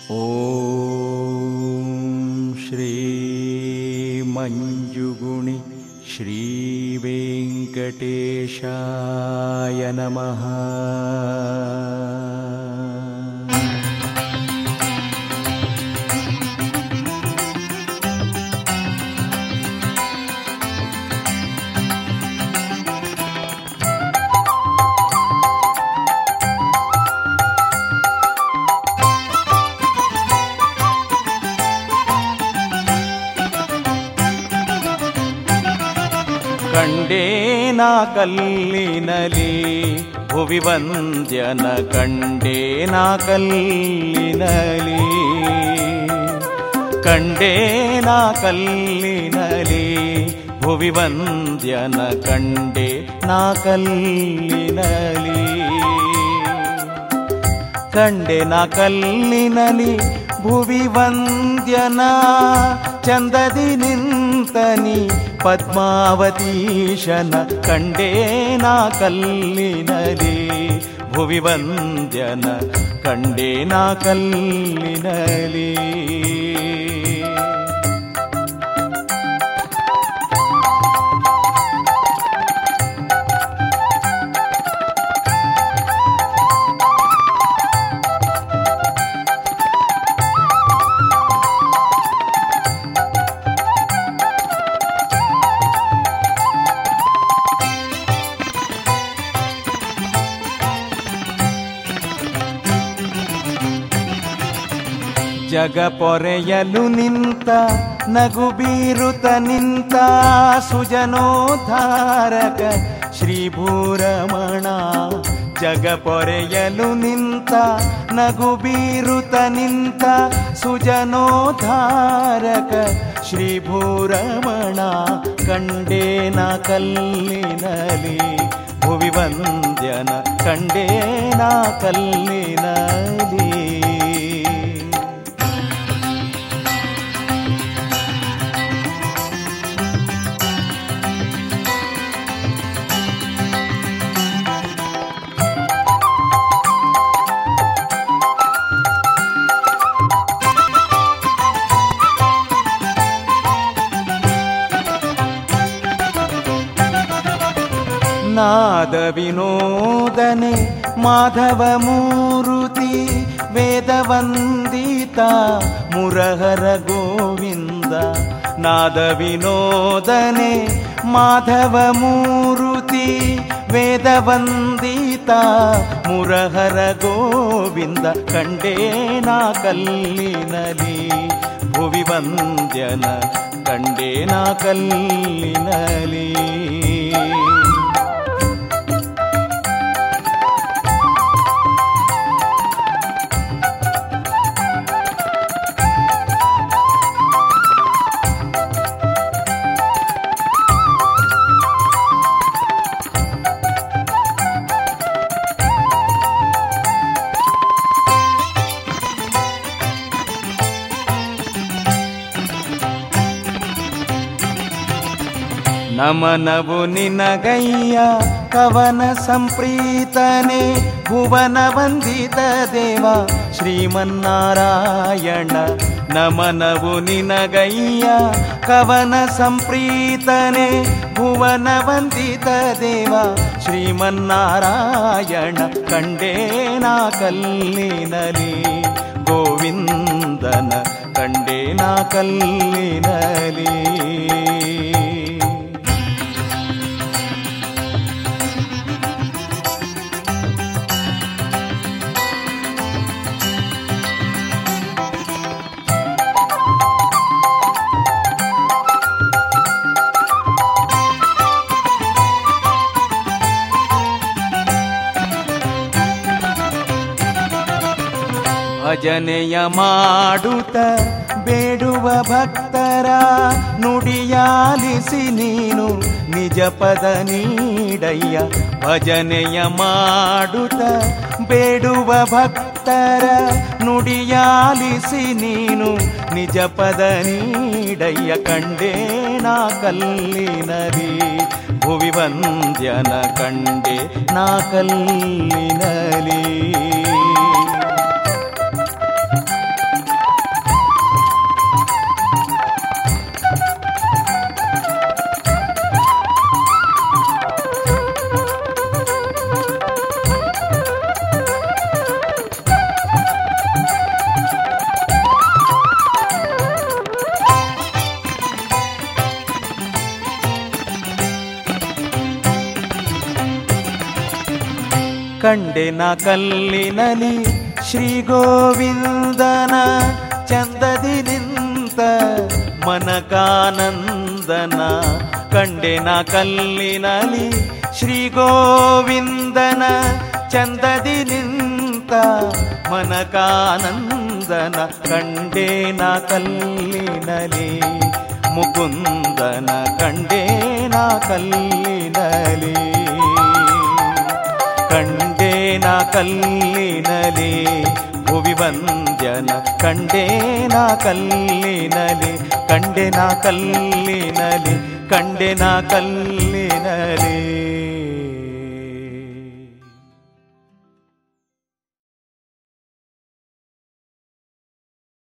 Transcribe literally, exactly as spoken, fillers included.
ಓಂ ಶ್ರೀ ಮಂಜುಗುಣಿ ಶ್ರೀ ವೆಂಕಟೇಶಾಯ ನಮಃ. ಕಂಡೇನಾ ಕಲ್ಲಿನಲಿ ಭುವಿ ವಂದ್ಯನ ಕಂಡೇನಾ ಕಲ್ಲಿನಲಿ, ಕಂಡೇನಾ ಕಲ್ಲಿನಲಿ ಭುವಿ ವಂದ್ಯನ ಕಂಡೇನಾ ಕಲ್ಲಿನಲಿ, ಕಂಡೇನಾ ಕಲ್ಲಿನಲಿ ಭುವಿ ವಂದ್ಯನ ಚಂದದಿ ನಿಂತನಿ ಪದ್ಮಾವತೀಶನ ಕಂಡೇನಾ ಕಲ್ಲಿನಲಿ ಭುವಿ ವಂದ್ಯನ ಕಂಡೇನಾ ಕಲ್ಲಿನಲಿ. ಜಗ ಪೊರೆಯಲು ನಿಂತ ನಗು ಬೀರುತ ನಿಂತ ಸುಜನೋದ್ಧಾರಕ ಶ್ರೀ ಭೂರಮಣ, ಜಗ ಪೊರೆಯಲು ನಿಂತ ನಗು ಬೀರುತ ನಿಂತ ಸುಜನೋದ್ಧಾರಕ ಶ್ರೀ ಭೂರಮಣ ಕಂಡೇನಾ ಕಲ್ಲಿನಲಿ ಭುವಿ ವಂದ್ಯನ ಕಂಡೇನಾ ಕಲ್ಲಿನಲಿ. ನಾದ ವಿನೋದನೆ ಮಾಧವ ಮೂರುತಿ ವೇದವಂದಿತ ಮುರಹರ ಗೋವಿಂದ, ನಾದ ವಿನೋದನೆ ಮಾಧವ ಮೂರುತಿ ವೇದವಂದಿತ ಮುರಹರ ಗೋವಿಂದ ಕಂಡೇನಾ ಕಲ್ಲಿನಲಿ ಭುವಿ ವಂದ್ಯನ ಕಂಡೇನಾ ಕಲ್ಲಿನಲಿ. ನಮನವು ನಿನಗಯ್ಯ ಕವನ ಸಂಪ್ರೀತನೆ ಭುವನ ವಂದಿತ ದೇವ ಶ್ರೀಮನ್ನಾರಾಯಣ, ನಮನವು ನಿನಗಯ್ಯ ಕವನ ಸಂಪ್ರೀತನೆ ಭುವನ ವಂದಿತ ದೇವ ಶ್ರೀಮನ್ನಾರಾಯಣ ಕಂಡೇನಾ ಕಲ್ಲಿನಲಿ ಗೋವಿಂದನ ಕಂಡೇನಾ ಕಲ್ಲಿನಲಿ. ಭಜನೆಯ ಮಾಡುತ್ತ ಬೇಡುವ ಭಕ್ತರ ನುಡಿಯಾಲಿಸಿ ನೀನು ನಿಜ ಪದ ನೀಡಯ್ಯ, ಭಜನೆಯ ಮಾಡುತ್ತ ಬೇಡುವ ಭಕ್ತರ ನುಡಿಯಾಲಿಸಿ ನೀನು ನಿಜ ಪದ ನೀಡಯ್ಯ ಕಂಡೇನಾ ಕಲ್ಲಿನಲಿ ಭುವಿ ವಂದ್ಯನ ಕಂಡೇನಾ ಕಲ್ಲಿನಲಿ. ಕಂಡೆನ ಕಲ್ಲಿನಲಿ ಶ್ರೀ ಗೋವಿಂದನ ಚಂದದಿ ನಿಂತ ಮನಕಾನಂದನ. ಕಂಡೆನ ಕಲ್ಲಿನಲಿ ಶ್ರೀ ಗೋವಿಂದನ ಚಂದದಿ ನಿಂತ ಮನಕಾನಂದನ. ಕಂಡೇನ ಕಲ್ಲಿನಲಿ ಮುಕುಂದನ ಕಂಡೇನ ಕಲ್ಲಿನಲಿ. ಕಂಡೇನ ಕಲ್ಲಿನಲಿ ಭುವಿ ವಂದ್ಯನ ಕಂಡೇನ ಕಲ್ಲಿನಲಿ. ಕಂಡೆನ ಕಲ್ಲಿನಲಿ ಕಂಡೆನ ಕಲ್ಲಿನಲಿ.